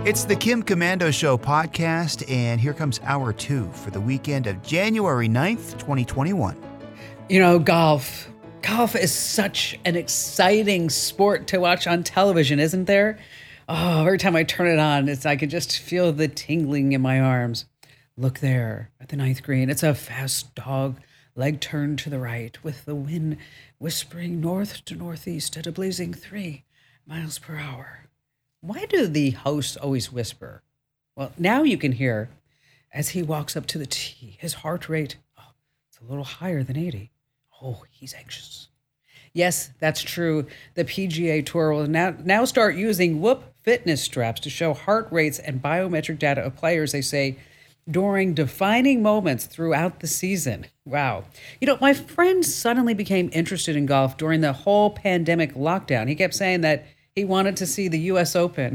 It's the Kim Komando Show podcast, and here comes hour 2 for the weekend of January 9th, 2021. You know, golf. Golf is such an exciting sport to watch on television, isn't there? Oh, every time I turn it on, I can just feel the tingling in my arms. Look there at the ninth green. It's a fast dog, leg turned to the right, with the wind whispering north to northeast at a blazing 3 miles per hour. Why do the hosts always whisper? Well, now you can hear as he walks up to the tee. His heart rate, it's a little higher than 80. Oh, he's anxious. Yes, that's true. The PGA Tour will now start using Whoop fitness straps to show heart rates and biometric data of players, they say, during defining moments throughout the season. Wow. You know, my friend suddenly became interested in golf during the whole pandemic lockdown. He kept saying that he wanted to see the U.S. Open.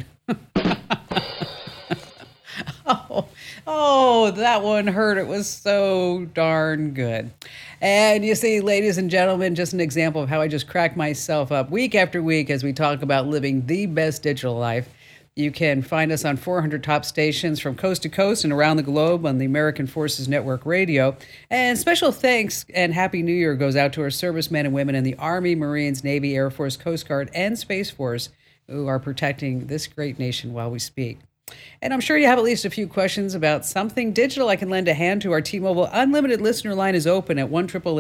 Oh, that one hurt. It was so darn good. And you see, ladies and gentlemen, just an example of how I just crack myself up week after week as we talk about living the best digital life. You can find us on 400 top stations from coast to coast and around the globe on the American Forces Network Radio. And special thanks and Happy New Year goes out to our servicemen and women in the Army, Marines, Navy, Air Force, Coast Guard, and Space Force who are protecting this great nation while we speak. And I'm sure you have at least a few questions about something digital I can lend a hand to. Our T-Mobile Unlimited listener line is open at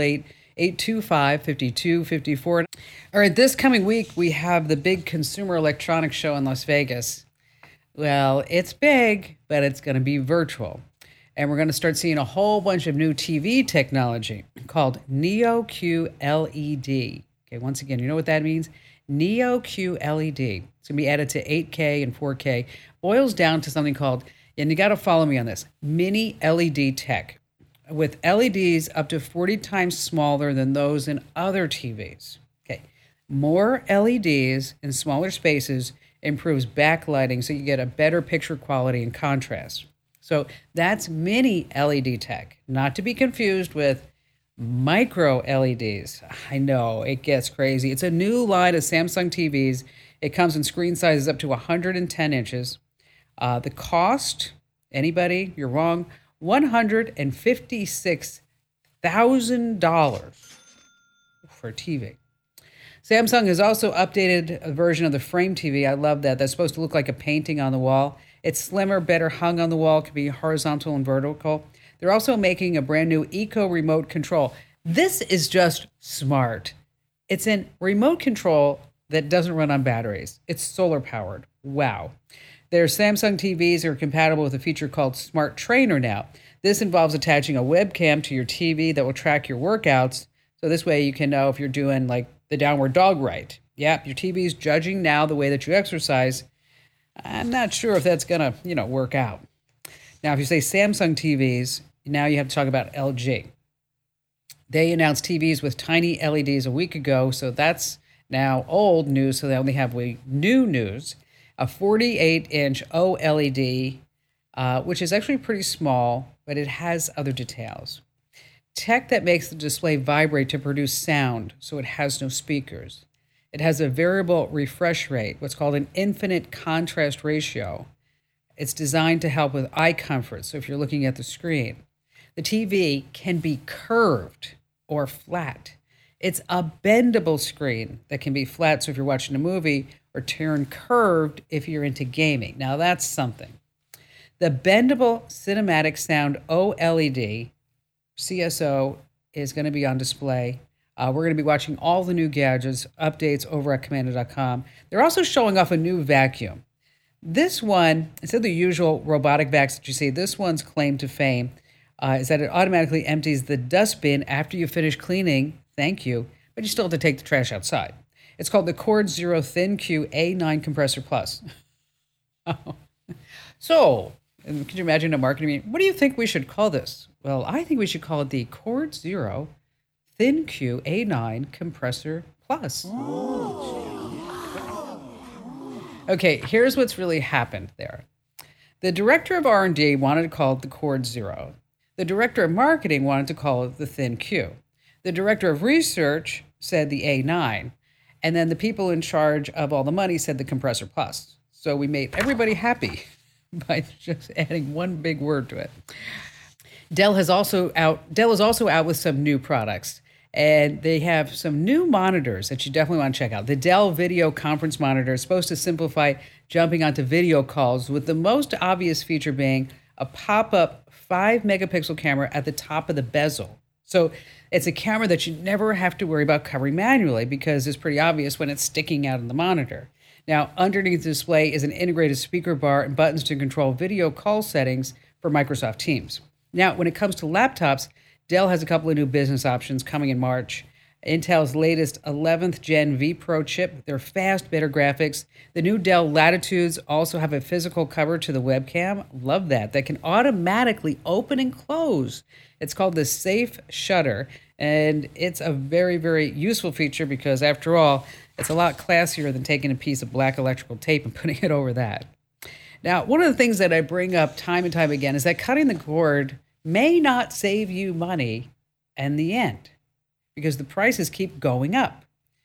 1-888-825-5254. All right, this coming week, we have the big Consumer Electronics Show in Las Vegas. Well, it's big, but it's going to be virtual. And we're going to start seeing a whole bunch of new TV technology called Neo QLED. Okay, once again, you know what that means? Neo QLED. It's going to be added to 8K and 4K. Boils down to something called, and you got to follow me on this, mini LED tech, with LEDs up to 40 times smaller than those in other TVs. Okay, more LEDs in smaller spaces improves backlighting so you get a better picture quality and contrast. So that's mini LED tech, not to be confused with micro LEDs. I know, it gets crazy. It's a new line of Samsung TVs. It comes in screen sizes up to 110 inches. The cost, anybody, you're wrong, $156,000 for a TV. Samsung has also updated a version of the Frame TV. I love that. That's supposed to look like a painting on the wall. It's slimmer, better hung on the wall, can be horizontal and vertical. They're also making a brand new Eco remote control. This is just smart. It's a remote control that doesn't run on batteries. It's solar powered. Wow. Their Samsung TVs are compatible with a feature called Smart Trainer now. This involves attaching a webcam to your TV that will track your workouts. So this way you can know if you're doing like the downward dog right. Yep, your TV's judging now the way that you exercise. I'm not sure if that's going to, work out. Now, if you say Samsung TVs, now you have to talk about LG. They announced TVs with tiny LEDs a week ago, so that's now old news, so they only have new news. A 48-inch OLED, which is actually pretty small, but it has other details. Tech that makes the display vibrate to produce sound, so it has no speakers. It has a variable refresh rate, what's called an infinite contrast ratio. It's designed to help with eye comfort, so if you're looking at the screen. The TV can be curved or flat. It's a bendable screen that can be flat, so if you're watching a movie, or turn curved if you're into gaming. Now that's something. The Bendable Cinematic Sound OLED, CSO, is going to be on display. We're going to be watching all the new gadgets, updates over at Komando.com. They're also showing off a new vacuum. This one, instead of the usual robotic vacs that you see, this one's claim to fame is that it automatically empties the dustbin after you finish cleaning. Thank you. But you still have to take the trash outside. It's called the Cord Zero ThinQ A9 Compressor Plus. So, could you imagine a marketing meeting? What do you think we should call this? Well, I think we should call it the Cord Zero ThinQ A9 Compressor Plus. Okay, here's what's really happened there. The director of R&D wanted to call it the Cord Zero. The director of marketing wanted to call it the ThinQ. The director of research said the A9. And then the people in charge of all the money said the Compressor Plus. So we made everybody happy. by just adding one big word to it. Dell is also out with some new products, and they have some new monitors that you definitely want to check out. The Dell Video Conference Monitor is supposed to simplify jumping onto video calls, with the most obvious feature being a pop-up 5-megapixel camera at the top of the bezel. So it's a camera that you never have to worry about covering manually because it's pretty obvious when it's sticking out in the monitor. Now, underneath the display is an integrated speaker bar and buttons to control video call settings for Microsoft Teams. Now, when it comes to laptops, Dell has a couple of new business options coming in March. Intel's latest 11th Gen vPro chip, their fast, better graphics. The new Dell Latitudes also have a physical cover to the webcam. Love that. That can automatically open and close. It's called the Safe Shutter, and it's a very, very useful feature because, after all, it's a lot classier than taking a piece of black electrical tape and putting it over that. Now, one of the things that I bring up time and time again is that cutting the cord may not save you money in the end because the prices keep going up.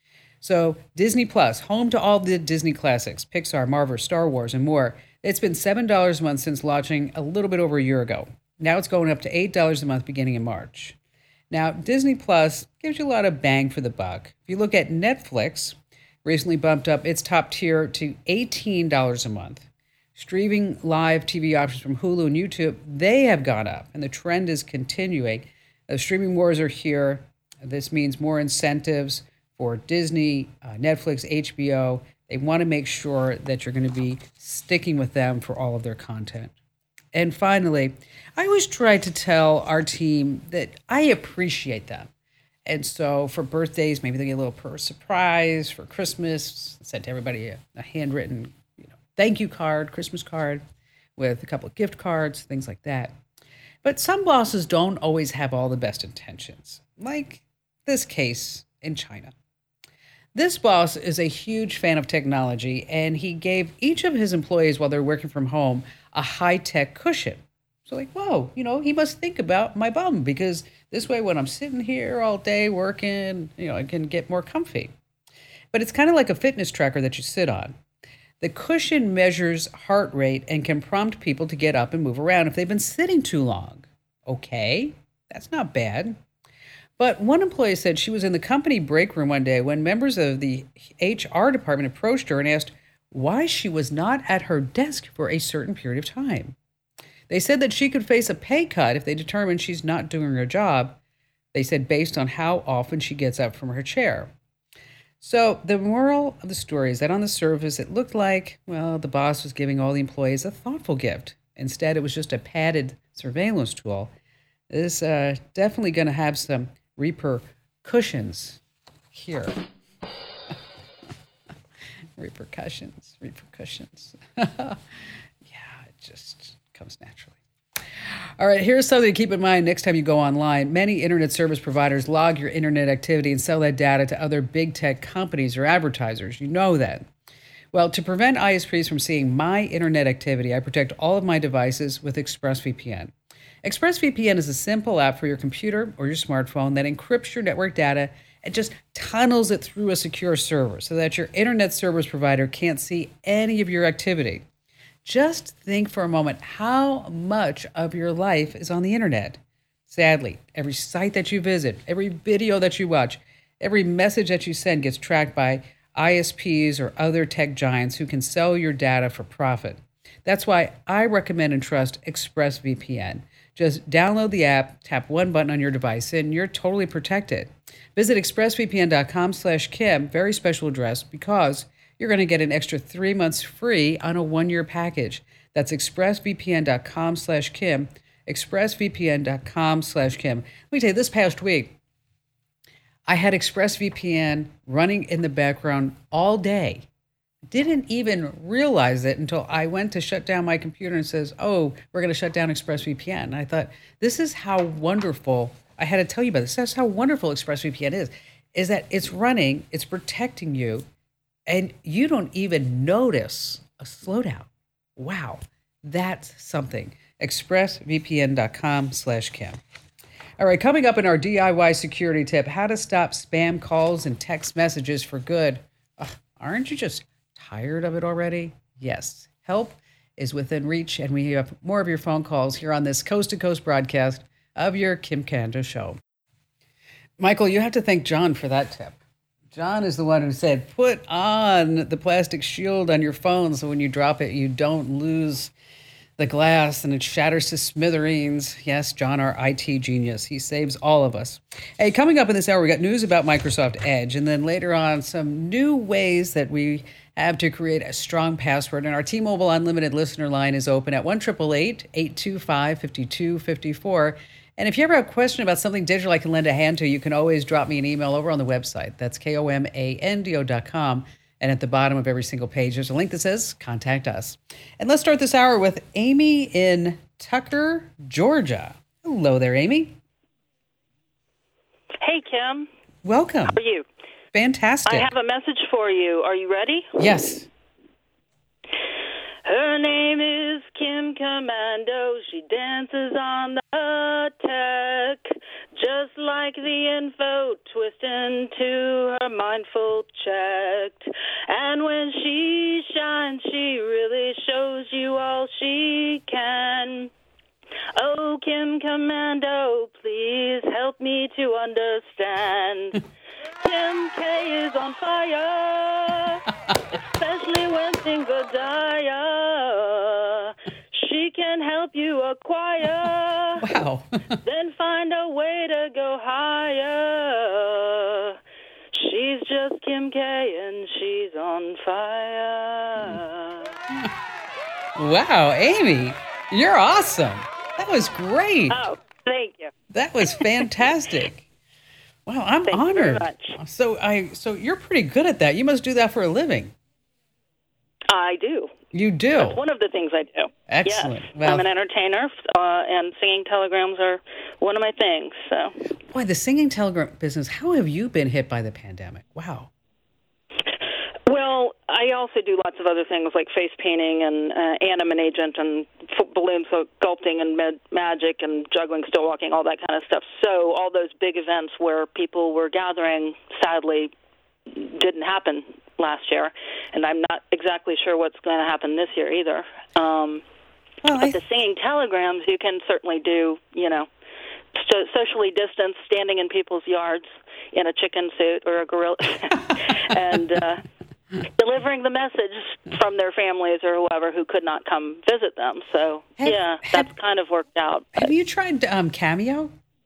So Disney Plus, home to all the Disney classics, Pixar, Marvel, Star Wars, and more. It's been $7 a month since launching a little bit over a year ago. Now it's going up to $8 a month beginning in March. Now, Disney Plus gives you a lot of bang for the buck. If you look at Netflix, recently bumped up its top tier to $18 a month. Streaming live TV options from Hulu and YouTube, they have gone up, and the trend is continuing. The streaming wars are here. This means more incentives for Disney, Netflix, HBO. They want to make sure that you're going to be sticking with them for all of their content. And finally, I always try to tell our team that I appreciate them. And so for birthdays, maybe they get a little surprise. For Christmas, send everybody a handwritten thank you card, Christmas card, with a couple of gift cards, things like that. But some bosses don't always have all the best intentions, like this case in China. This boss is a huge fan of technology, and he gave each of his employees, while they're working from home, a high-tech cushion. So whoa, he must think about my bum, because this way when I'm sitting here all day working, I can get more comfy. But it's kind of like a fitness tracker that you sit on. The cushion measures heart rate and can prompt people to get up and move around if they've been sitting too long. Okay, that's not bad. But one employee said she was in the company break room one day when members of the HR department approached her and asked why she was not at her desk for a certain period of time. They said that she could face a pay cut if they determined she's not doing her job. They said based on how often she gets up from her chair. So the moral of the story is that on the surface, it looked like, the boss was giving all the employees a thoughtful gift. Instead, it was just a padded surveillance tool. This is definitely going to have some repercussions here. Repercussions. Yeah, it just comes naturally. All right, here's something to keep in mind next time you go online. Many internet service providers log your internet activity and sell that data to other big tech companies or advertisers. You know that. Well, to prevent ISPs from seeing my internet activity, I protect all of my devices with ExpressVPN. ExpressVPN is a simple app for your computer or your smartphone that encrypts your network data and just tunnels it through a secure server so that your internet service provider can't see any of your activity. Just think for a moment how much of your life is on the internet. Sadly, every site that you visit, every video that you watch, every message that you send gets tracked by ISPs or other tech giants who can sell your data for profit. That's why I recommend and trust ExpressVPN. Just download the app, tap one button on your device, and you're totally protected. Visit expressvpn.com/Kim, very special address, because you're going to get an extra 3 months free on a 1-year package. That's expressvpn.com/Kim, expressvpn.com/Kim. Let me tell you, this past week, I had ExpressVPN running in the background all day. Didn't even realize it until I went to shut down my computer and says, we're going to shut down ExpressVPN. And I thought, this is how wonderful, I had to tell you about this, that's how wonderful ExpressVPN is that it's running, it's protecting you, and you don't even notice a slowdown. Wow, that's something. expressvpn.com/Kim. All right, coming up in our DIY security tip, how to stop spam calls and text messages for good. Aren't you just tired of it already? Yes. Help is within reach, and we have more of your phone calls here on this coast-to-coast broadcast of your Kim Kanda Show. Michael, you have to thank John for that tip. John is the one who said, put on the plastic shield on your phone so when you drop it, you don't lose the glass and it shatters to smithereens. Yes, John, our IT genius. He saves all of us. Hey, coming up in this hour, we got news about Microsoft Edge, and then later on, some new ways that we have to create a strong password. And our T-Mobile Unlimited listener line is open at 1-888-825-5254. And if you ever have a question about something digital I can lend a hand to, you can always drop me an email over on the website. That's KOMANDO.com. And at the bottom of every single page, there's a link that says Contact Us. And let's start this hour with Amy in Tucker, Georgia. Hello there, Amy. Hey, Kim. Welcome. How are you? Fantastic. I have a message for you. Are you ready? Yes. Her name is Kim Commando. She dances on the tech, just like the info twist into her mindful checked. And when she shines, she really shows you all she can. Oh, Kim Commando, please help me to understand. Kim K is on fire, especially when things are dire. She can help you acquire, Wow. then find a way to go higher. She's just Kim K and she's on fire. Wow, Amy, you're awesome. That was great. Oh, thank you. That was fantastic. Wow, I'm Thank you very honored. much. So you're pretty good at that. You must do that for a living. I do. You do. That's one of the things I do. Excellent. Yes. Well, I'm an entertainer, and singing telegrams are one of my things. So, boy, the singing telegram business, how have you been hit by the pandemic? Wow. well, I also do lots of other things like face painting and Animan Agent and balloon sculpting and magic and juggling, still walking, all that kind of stuff. So all those big events where people were gathering, sadly, didn't happen last year, and I'm not exactly sure what's going to happen this year either. But the singing telegrams, you can certainly do, socially distanced, standing in people's yards in a chicken suit or a gorilla, and delivering the message from their families or whoever who could not come visit them. So, that's kind of worked out. Have you tried Cameo?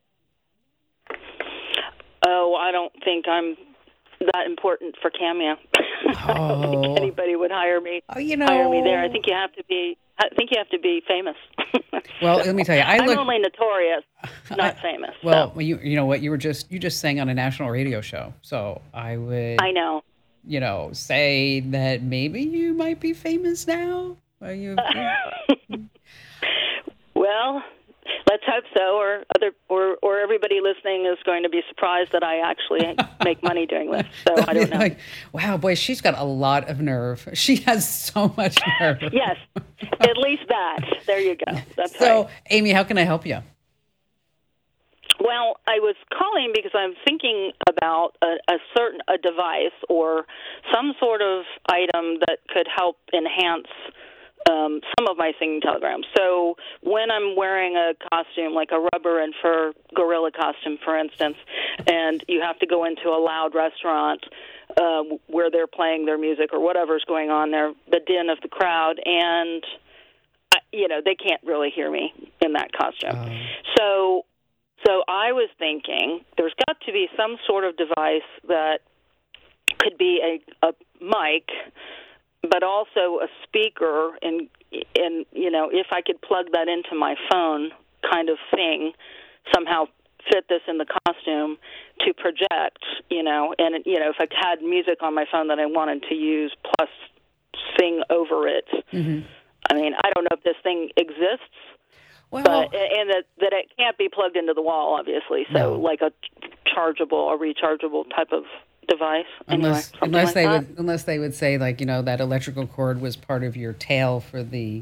Oh, I don't think I'm that important for Cameo. I don't think anybody would hire me. Hire me there. I think you have to be famous. Well, let me tell you, I'm only notorious, not famous. Well, so. you know what? You just sang on a national radio show, so I would. I know. Say that maybe you might be famous now. Are you? Well, let's hope so. Or everybody listening is going to be surprised that I actually make money doing this. So I don't know. Like, wow, boy, she's got a lot of nerve. She has so much nerve. Yes, at least that. There you go. That's so, right. Amy, how can I help you? Well, I was calling because I'm thinking about a device or some sort of item that could help enhance some of my singing telegrams. So when I'm wearing a costume, like a rubber and fur gorilla costume, for instance, and you have to go into a loud restaurant where they're playing their music or whatever's going on there, the din of the crowd, and they can't really hear me in that costume. So I was thinking there's got to be some sort of device that could be a mic, but also a speaker, and if I could plug that into my phone kind of thing, somehow fit this in the costume to project, and if I had music on my phone that I wanted to use plus sing over it. Mm-hmm. I mean, I don't know if this thing exists. Well, but that it can't be plugged into the wall, obviously. So, no. Like a rechargeable type of device. Unless Unless they would say, like, that electrical cord was part of your tail for the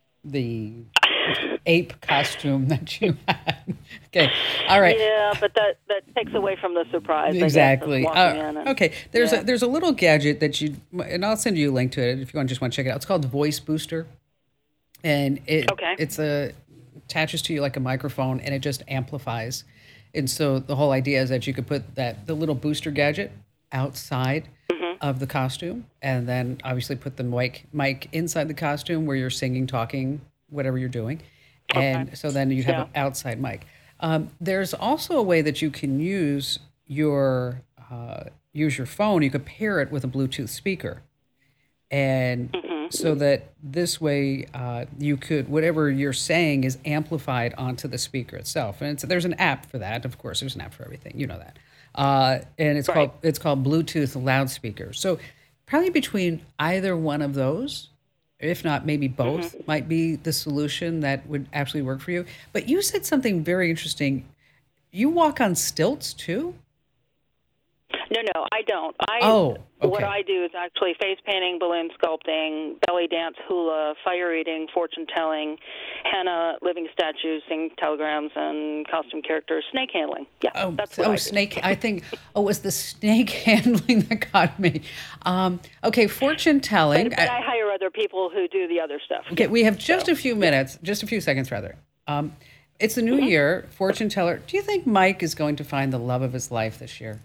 ape costume that you had. Okay, all right. Yeah, but that takes away from the surprise. Exactly. Okay, there's a little gadget that and I'll send you a link to it if you just want to check it out. It's called Voice Booster. and it's attaches to you like a microphone, and it just amplifies. And so the whole idea is that you could put the little booster gadget outside of the costume, and then obviously put the mic inside the costume where you're singing, talking, whatever you're doing. And so then you have an outside mic. There's also a way that you can use your phone. You could pair it with a Bluetooth speaker. And so that this way you could, whatever you're saying is amplified onto the speaker itself. And there's an app for that. Of course, there's an app for everything. You know that. And it's called Bluetooth loudspeaker. So probably between either one of those, if not maybe both, might be the solution that would absolutely work for you. But you said something very interesting. You walk on stilts too? No, I don't. What I do is actually face painting, balloon sculpting, belly dance, hula, fire eating, fortune telling, henna, living statues, singing telegrams, and costume characters, snake handling. Yeah, that's what I do. Snake. I think. It was the snake handling that got me. Okay, fortune telling. But I hire other people who do the other stuff. Okay, we have just a few minutes, just a few seconds rather. It's a new year, fortune teller. Do you think Mike is going to find the love of his life this year?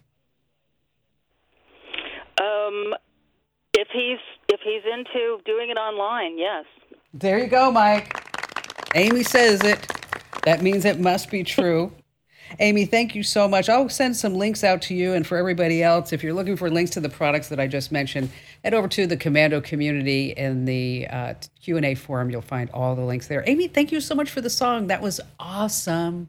If he's into doing it online, yes. There you go, Mike. Amy says it. That means it must be true. Amy, thank you so much. I'll send some links out to you and for everybody else. If you're looking for links to the products that I just mentioned, head over to the Commando community in the Q&A forum. You'll find all the links there. Amy, thank you so much for the song. That was awesome.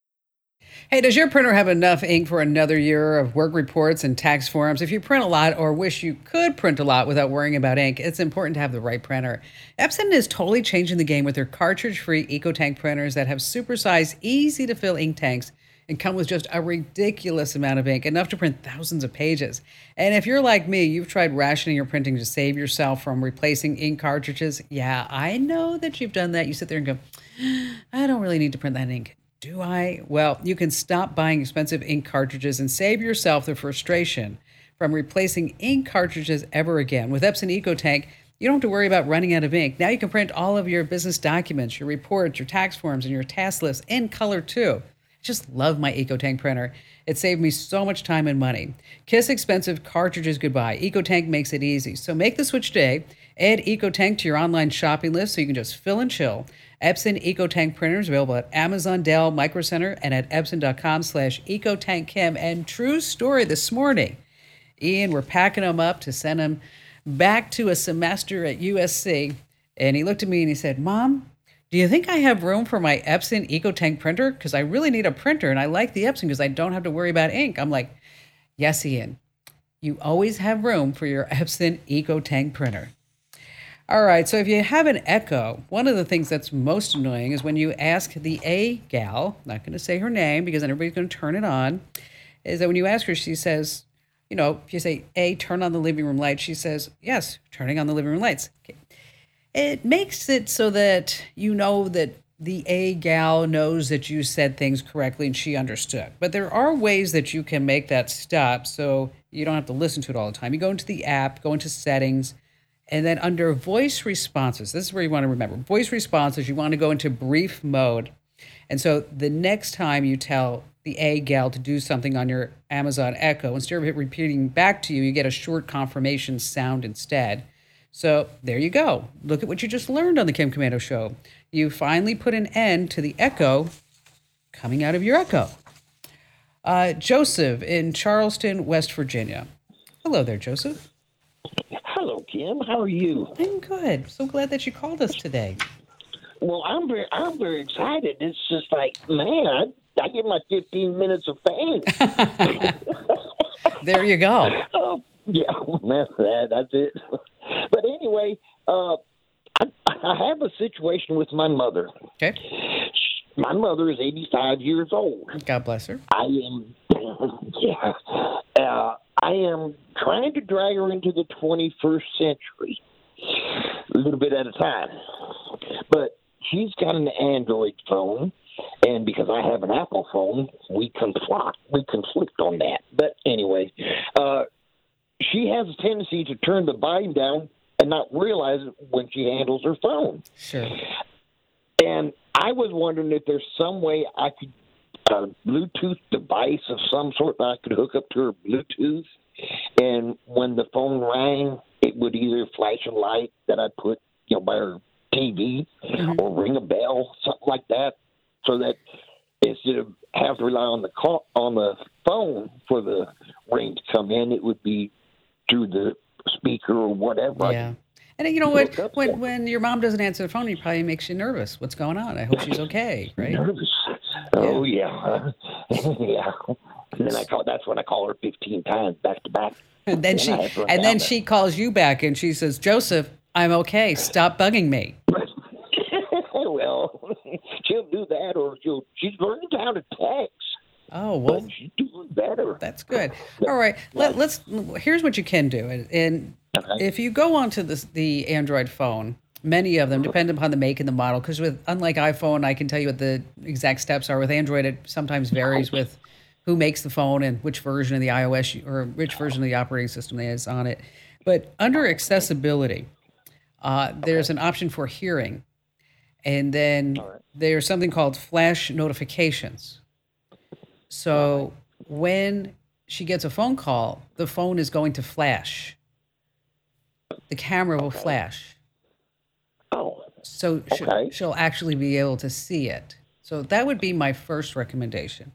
Hey, does your printer have enough ink for another year of work reports and tax forms? If you print a lot or wish you could print a lot without worrying about ink, it's important to have the right printer. Epson is totally changing the game with their cartridge-free EcoTank printers that have supersized, easy-to-fill ink tanks and come with just a ridiculous amount of ink, enough to print thousands of pages. And if you're like me, you've tried rationing your printing to save yourself from replacing ink cartridges. Yeah, I know that you've done that. You sit there and go, I don't really need to print that ink. Do I? Well, you can stop buying expensive ink cartridges and save yourself the frustration from replacing ink cartridges ever again. With Epson EcoTank, you don't have to worry about running out of ink. Now you can print all of your business documents, your reports, your tax forms, and your task lists in color too. I just love my EcoTank printer. It saved me so much time and money. Kiss expensive cartridges goodbye. EcoTank makes it easy. So make the switch today. Add EcoTank to your online shopping list so you can just fill and chill. Epson EcoTank printers available at Amazon, Dell, Micro Center, and at Epson.com/EcoTankChem. And true story this morning, Ian, we're packing them up to send them back to a semester at USC. And he looked at me and he said, Mom, do you think I have room for my Epson EcoTank printer? Because I really need a printer, and I like the Epson because I don't have to worry about ink. I'm like, yes, Ian, you always have room for your Epson EcoTank printer. All right, so if you have an Echo, one of the things that's most annoying is when you ask the A gal, not going to say her name because then everybody's going to turn it on, is that when you ask her, she says, you know, if you say, A, turn on the living room light, she says, yes, turning on the living room lights. Okay. It makes it so that you know that the A gal knows that you said things correctly and she understood. But there are ways that you can make that stop so you don't have to listen to it all the time. You go into the app, go into settings, and then under voice responses, this is where you want to remember. Voice responses, you want to go into brief mode. And so the next time you tell the A gal to do something on your Amazon Echo, instead of it repeating back to you, you get a short confirmation sound instead. So there you go. Look at what you just learned on the Kim Komando Show. You finally put an end to the echo coming out of your Echo. Joseph in Charleston, West Virginia. Hello there, Joseph. Hello, Kim. How are you? I'm good. So glad that you called us today. Well, I'm very excited. It's just like, man, I get my 15 minutes of fame. There you go. Oh, yeah, that's it. But anyway, I have a situation with my mother. Okay. My mother is 85 years old. God bless her. I am trying to drag her into the 21st century, a little bit at a time. But she's got an Android phone, and because I have an Apple phone, we conflict on that. But anyway, she has a tendency to turn the volume down and and not realize it when she handles her phone. Sure. And I was wondering if there's some way I could a Bluetooth device of some sort that I could hook up to her Bluetooth, and when the phone rang, it would either flash a light that I put, by her TV, or ring a bell, something like that, so that instead of have to rely on the phone for the ring to come in, it would be through the speaker or whatever. Yeah. And you know what? When your mom doesn't answer the phone, it probably makes you nervous. What's going on? I hope she's okay, right? Nervous. Oh yeah, yeah. And then that's when I call her 15 times back to back. And then she calls you back and she says, "Joseph, I'm okay. Stop bugging me." Well, she'll do that, or she's learning how to text. Oh, well, but she's doing better. That's good. All right, here's what you can do. And if you go onto the Android phone, many of them depend upon the make and the model, because unlike iPhone, I can tell you what the exact steps are. With Android, it sometimes varies with who makes the phone and which version of the iOS or which version of the operating system is on it. But under accessibility, there's an option for hearing. And then there's something called flash notifications. So when she gets a phone call, the phone is going to flash. The camera will flash. Oh. So she'll actually be able to see it. So that would be my first recommendation.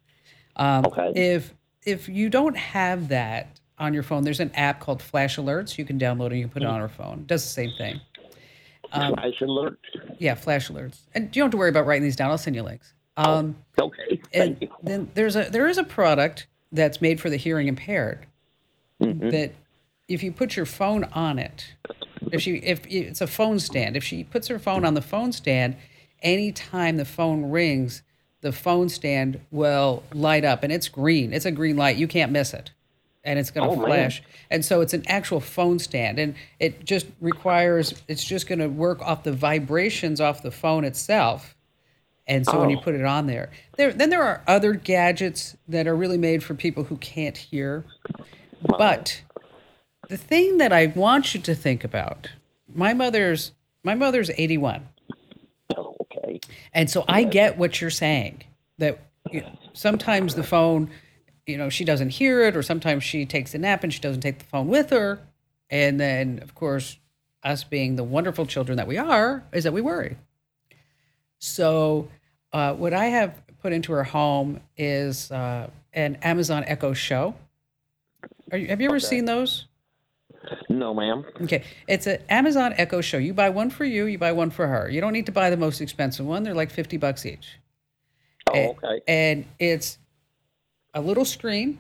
If you don't have that on your phone, there's an app called Flash Alerts. You can download it and you can put it on her phone. It does the same thing. Flash Alerts? Yeah, Flash Alerts. And you don't have to worry about writing these down. I'll send you links. Okay. Thank you. Then there is a product that's made for the hearing impaired that if you put your phone on it, if it's a phone stand, if she puts her phone on the phone stand, anytime the phone rings, the phone stand will light up, and it's green. It's a green light. You can't miss it. And it's going to flash. Man. And so it's an actual phone stand. And it just it's just going to work off the vibrations off the phone itself. And so when you put it on there are other gadgets that are really made for people who can't hear. But the thing that I want you to think about, my mother's 81. Oh, okay. And so I get what you're saying, that sometimes the phone, she doesn't hear it, or sometimes she takes a nap and she doesn't take the phone with her. And then, of course, us being the wonderful children that we are, is that we worry. So what I have put into her home is an Amazon Echo Show. Have you ever seen those? No, ma'am. Okay. It's an Amazon Echo Show. You buy one for you buy one for her. You don't need to buy the most expensive one. They're like $50 each. Oh, okay. And it's a little screen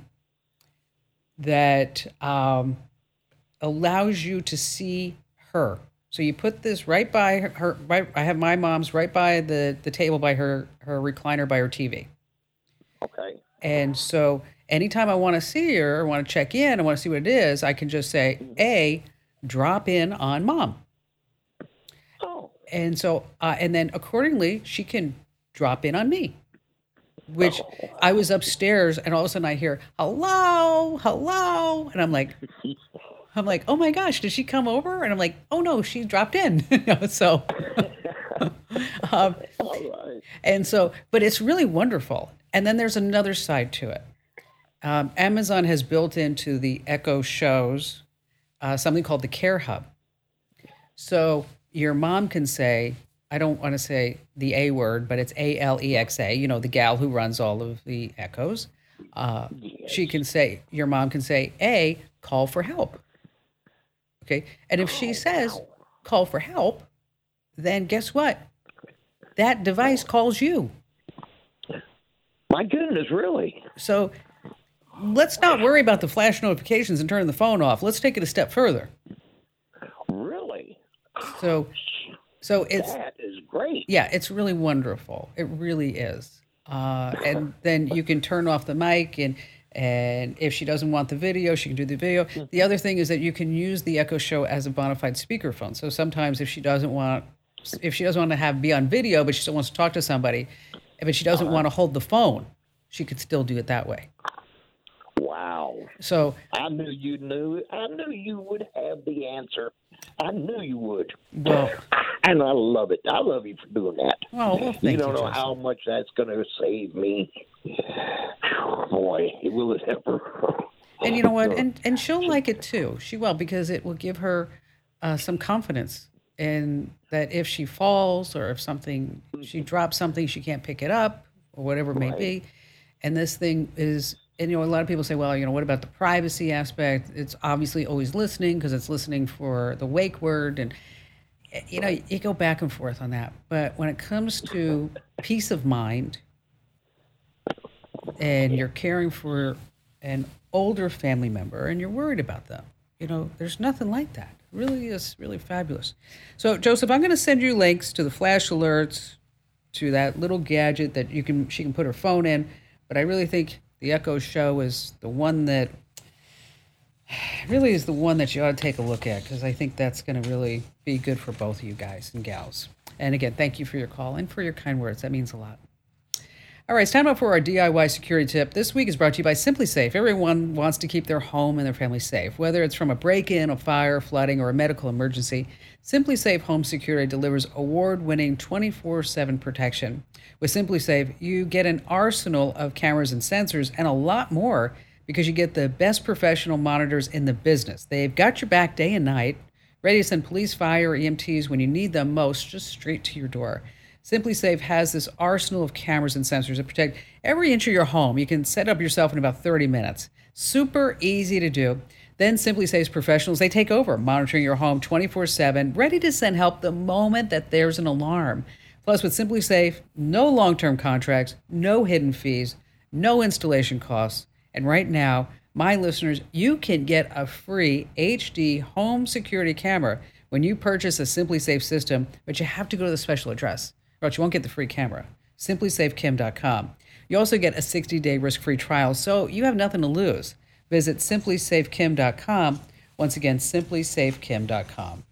that allows you to see her. So you put this right by her. I have my mom's right by the table by her recliner by her TV. Okay. And so anytime I want to see her, I want to check in, I want to see what it is, I can just say, drop in on mom. Oh. And so, and then accordingly, she can drop in on me. Which I was upstairs, and all of a sudden I hear, hello, hello. And I'm like, oh my gosh, did she come over? And I'm like, oh no, she dropped in. So, all right. And so, but it's really wonderful. And then there's another side to it. Amazon has built into the Echo Shows something called the Care Hub. So your mom can say, I don't want to say the A word, but it's Alexa, the gal who runs all of the Echoes. She can say, your mom can say, call for help. Okay. And if she says, call for help, then guess what? That device calls you. My goodness, really? So let's not worry about the flash notifications and turning the phone off. Let's take it a step further. Really? So it's... That is great. Yeah, it's really wonderful. It really is. And then you can turn off the mic, and if she doesn't want the video, she can do the video. The other thing is that you can use the Echo Show as a bona fide speakerphone. So sometimes if she doesn't want to be on video, but she still wants to talk to somebody, but she doesn't want to hold the phone, she could still do it that way. Wow. So I knew you would have the answer. I knew you would. Well, And I love it. I love you for doing that. well, thank you. You don't know Joseph. how much that's going to save me. Boy, will it ever. And you know what? And she'll like it too. She will, because it will give her some confidence in that if she falls or if she drops something, she can't pick it up or whatever it may be. And this thing is, and a lot of people say, well, what about the privacy aspect? It's obviously always listening because it's listening for the wake word. And, you go back and forth on that. But when it comes to peace of mind and you're caring for an older family member and you're worried about them, there's nothing like that. It really is really fabulous. So, Joseph, I'm going to send you links to the flash alerts, to that little gadget that she can put her phone in. But I really think the Echo Show is the one that you ought to take a look at, because I think that's going to really be good for both of you guys and gals. And again, thank you for your call and for your kind words. That means a lot. All right, it's time up for our DIY security tip. This week is brought to you by SimpliSafe. Everyone wants to keep their home and their family safe. Whether it's from a break-in, a fire, flooding, or a medical emergency, SimpliSafe Home Security delivers award-winning 24/7 protection. With SimpliSafe, you get an arsenal of cameras and sensors and a lot more, because you get the best professional monitors in the business. They've got your back day and night, ready to send police, fire, or EMTs when you need them most, just straight to your door. SimpliSafe has this arsenal of cameras and sensors that protect every inch of your home. You can set up yourself in about 30 minutes. Super easy to do. Then SimpliSafe's professionals, they take over, monitoring your home 24/7, ready to send help the moment that there's an alarm. Plus, with SimpliSafe, no long-term contracts, no hidden fees, no installation costs. And right now, my listeners, you can get a free HD home security camera when you purchase a SimpliSafe system, but you have to go to the special address, or else you won't get the free camera. SimpliSafeKim.com. You also get a 60-day risk-free trial, so you have nothing to lose. Visit SimpliSafeKim.com. Once again, SimpliSafeKim.com.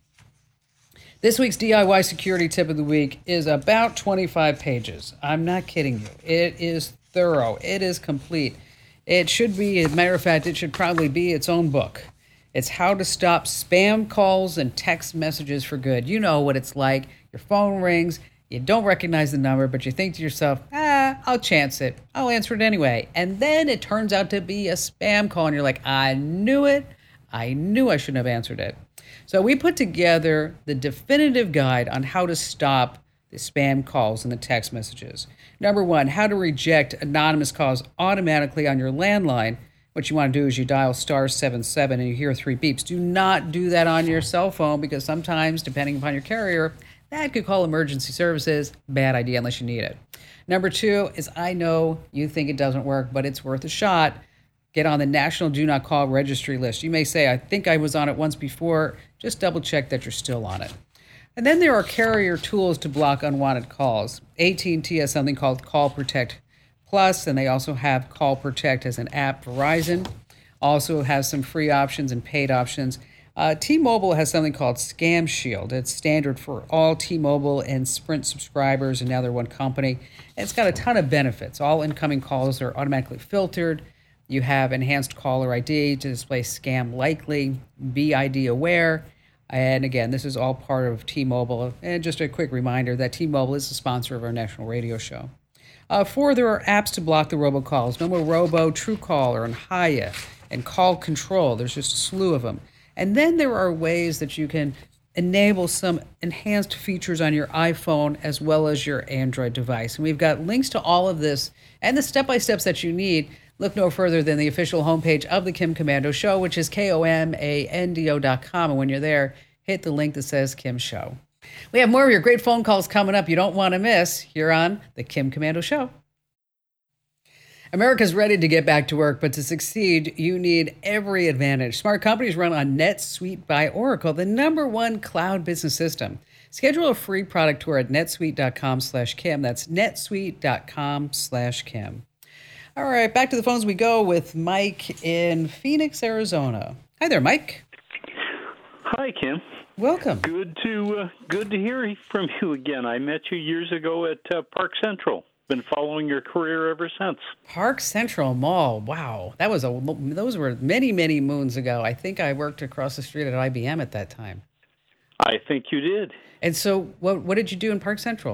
This week's DIY security tip of the week is about 25 pages. I'm not kidding you. It is thorough. It is complete. It should be, as a matter of fact, it should probably be its own book. It's how to stop spam calls and text messages for good. You know what it's like. Your phone rings, you don't recognize the number, but you think to yourself, I'll chance it. I'll answer it anyway. And then it turns out to be a spam call, and you're like, I knew it. I knew I shouldn't have answered it. So we put together the definitive guide on how to stop the spam calls and the text messages. Number one, how to reject anonymous calls automatically on your landline. What you want to do is you dial *77 and you hear 3 beeps. Do not do that on your cell phone, because sometimes, depending upon your carrier, that could call emergency services. Bad idea unless you need it. Number two is, I know you think it doesn't work, but it's worth a shot. Get on the National Do Not Call Registry list. You may say, I think I was on it once before. Just double check that you're still on it. And then there are carrier tools to block unwanted calls. AT&T has something called Call Protect Plus, and they also have Call Protect as an app. Verizon also has some free options and paid options. T-Mobile has something called Scam Shield. It's standard for all T-Mobile and Sprint subscribers, and now they're one company. And it's got a ton of benefits. All incoming calls are automatically filtered. You have enhanced caller ID to display scam likely, BID aware. And again, this is all part of T-Mobile. And just a quick reminder that T-Mobile is the sponsor of our national radio show. 4, there are apps to block the robocalls. No more Robo, Truecaller, and Hiya, and Call Control. There's just a slew of them. And then there are ways that you can enable some enhanced features on your iPhone as well as your Android device. And we've got links to all of this and the step-by-steps that you need. Look no further than the official homepage of the Kim Komando Show, which is KOMANDO.com. And when you're there, hit the link that says Kim Show. We have more of your great phone calls coming up you don't want to miss here on the Kim Komando Show. America's ready to get back to work, but to succeed, you need every advantage. Smart companies run on NetSuite by Oracle, the #1 cloud business system. Schedule a free product tour at netsuite.com/Kim. That's netsuite.com/Kim. All right, back to the phones we go with Mike in Phoenix, Arizona. Hi there, Mike. Hi, Kim. Welcome. Good to hear from you again. I met you years ago at Park Central. Been following your career ever since. Park Central Mall. Wow, those were many, many moons ago. I think I worked across the street at IBM at that time. I think you did. And so what did you do in Park Central?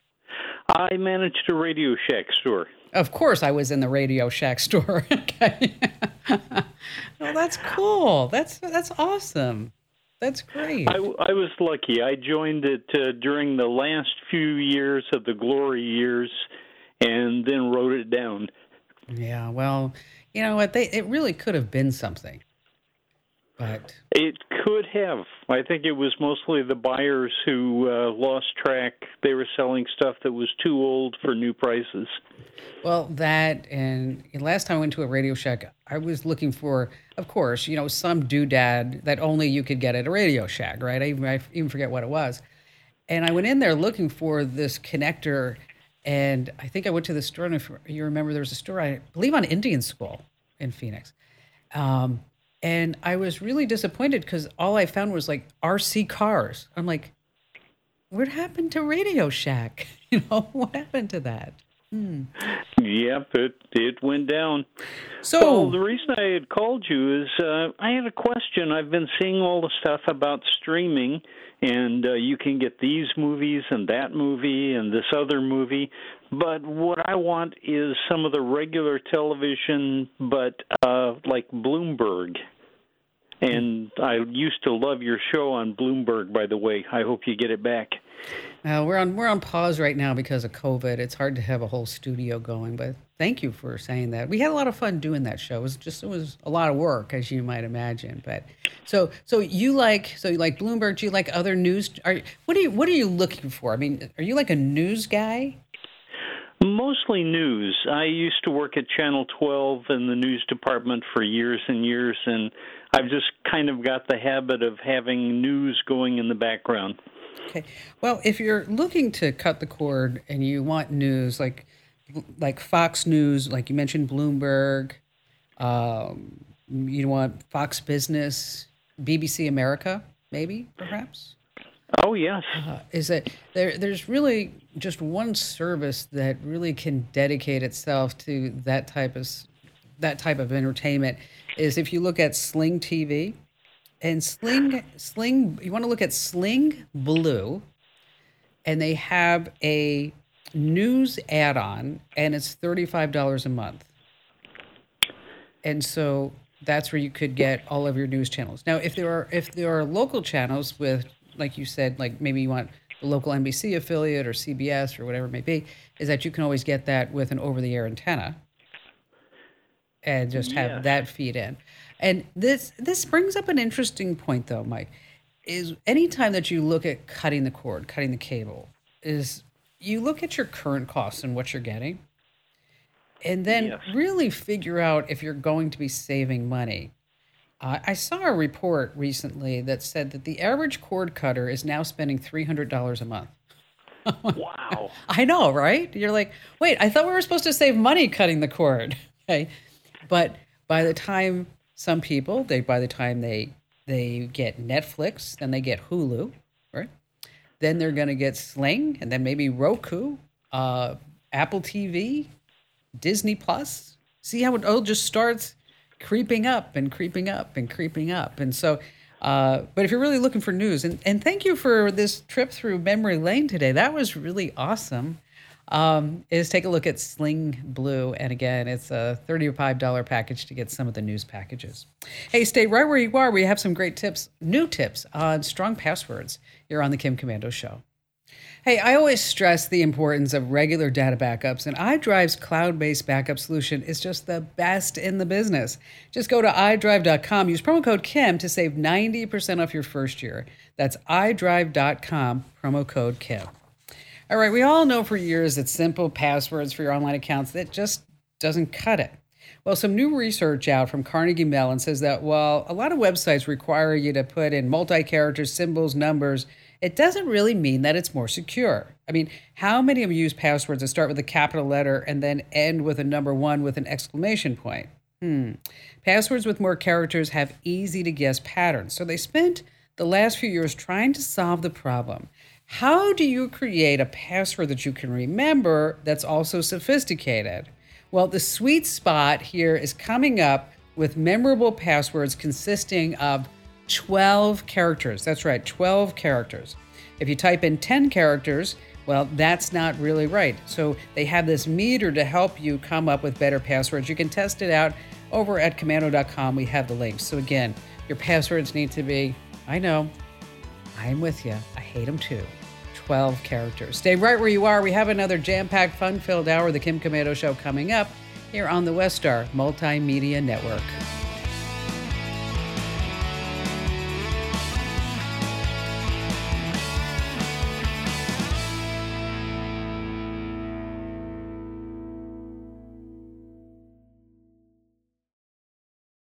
I managed a Radio Shack store. Of course I was in the Radio Shack store. Okay. Well, that's cool. That's awesome. That's great. I was lucky. I joined it during the last few years of the glory years and then wrote it down. Yeah, well, you know what? It really could have been something. But it could have. I think it was mostly the buyers who lost track. They were selling stuff that was too old for new prices. Well, that, and last time I went to a Radio Shack, I was looking for, of course, some doodad that only you could get at a Radio Shack, right? I even forget what it was. And I went in there looking for this connector, and I think I went to the store, and if you remember, there was a store, I believe, on Indian School in Phoenix. And I was really disappointed because all I found was like RC cars. I'm like, what happened to Radio Shack? What happened to that? Yep, it went down. So the reason I had called you is I had a question. I've been seeing all the stuff about streaming, and you can get these movies and that movie and this other movie. But what I want is some of the regular television, but like Bloomberg. And I used to love your show on Bloomberg, by the way. I hope you get it back. We're on pause right now because of COVID. It's hard to have a whole studio going, but thank you for saying that. We had a lot of fun doing that show. It was a lot of work, as you might imagine. But so you like Bloomberg? Do you like other news? What are you looking for? I mean, are you like a news guy? Mostly news. I used to work at Channel 12 in the news department for years and years, and I've just kind of got the habit of having news going in the background. Okay. Well, if you're looking to cut the cord and you want news like Fox News, like you mentioned Bloomberg, you want Fox Business, BBC America, maybe, perhaps? Oh, yes. Is that there's really just one service that really can dedicate itself to that type of entertainment is if you look at Sling TV. And Sling, you want to look at Sling Blue, and they have a news add-on, and it's $35 a month. And so that's where you could get all of your news channels. Now, if there are local channels with, like you said, like maybe you want the local NBC affiliate or CBS or whatever it may be, is that you can always get that with an over-the-air antenna and just have that feed in. And this brings up an interesting point, though, Mike, is anytime that you look at cutting the cord, cutting the cable, is you look at your current costs and what you're getting, and then really figure out if you're going to be saving money. I saw a report recently that said that the average cord cutter is now spending $300 a month. Wow. I know, right? You're like, wait, I thought we were supposed to save money cutting the cord. Okay. But by the time some people, by the time they get Netflix, then they get Hulu, right? Then they're going to get Sling, and then maybe Roku, Apple TV, Disney Plus. See how it all just starts creeping up and creeping up and creeping up. And so, but if you're really looking for news, and thank you for this trip through memory lane today. That was really awesome. Is take a look at Sling Blue. And again, it's a $35 package to get some of the news packages. Hey, stay right where you are. We have some great tips, new tips on strong passwords. You're on the Kim Komando Show. Hey, I always stress the importance of regular data backups, and iDrive's cloud-based backup solution is just the best in the business. Just go to iDrive.com, use promo code Kim to save 90% off your first year. That's iDrive.com, promo code Kim. All right, we all know for years that simple passwords for your online accounts, that just doesn't cut it. Well, some new research out from Carnegie Mellon says that while a lot of websites require you to put in multi-character symbols, numbers, it doesn't really mean that it's more secure. I mean, how many of you use passwords that start with a capital letter and then end with a number 1 with an exclamation point? Passwords with more characters have easy-to-guess patterns, so they spent the last few years trying to solve the problem. How do you create a password that you can remember that's also sophisticated? Well, the sweet spot here is coming up with memorable passwords consisting of 12 characters. That's right, 12 characters. If you type in 10 characters, well, that's not really right. So they have this meter to help you come up with better passwords. You can test it out over at komando.com. We have the links. So again, your passwords need to be, I know, I'm with you. I hate them too. 12 characters. Stay right where you are. We have another jam-packed, fun-filled hour of the Kim Komando Show coming up here on the Westar Multimedia Network.